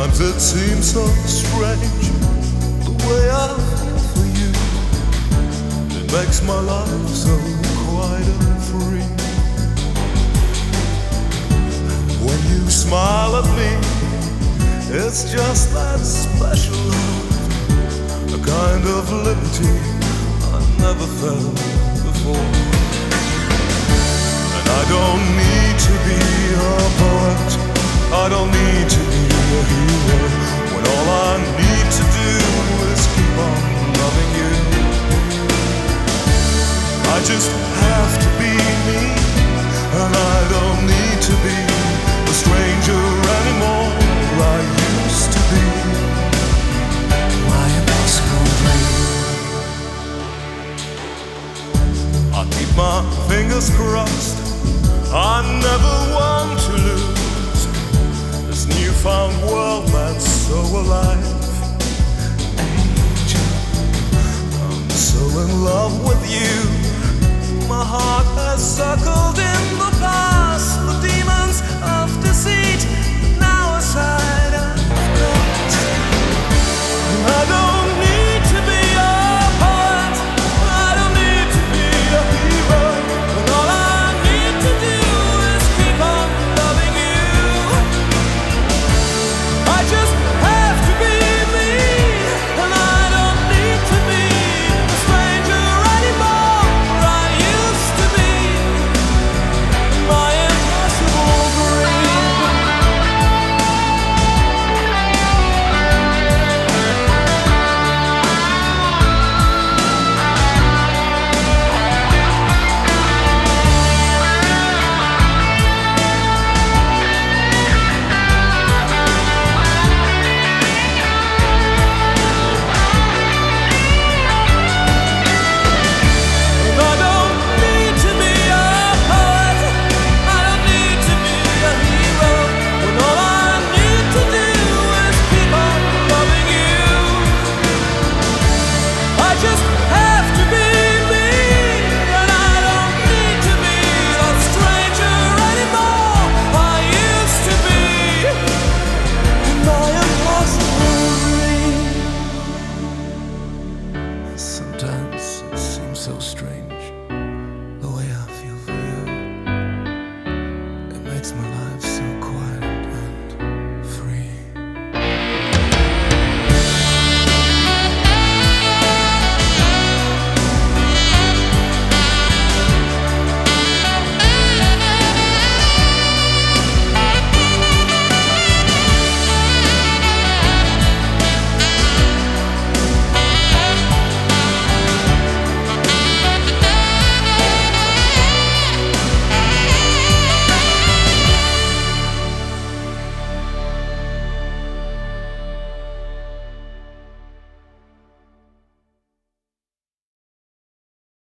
Sometimes it seems so strange, the way I feel for you. It makes my life so quiet and free. When you smile at me, it's just that special love, a kind of liberty I never felt before. And I don't need to be a poet, I don't need to be a hero, when all I need to do is keep on loving you. I just have to be me, and I don't need to be a stranger anymore. I used to be. Why you must complete? I keep my fingers crossed, I never want to lose this newfound world that's so alive. Angel, I'm so in love with you. My heart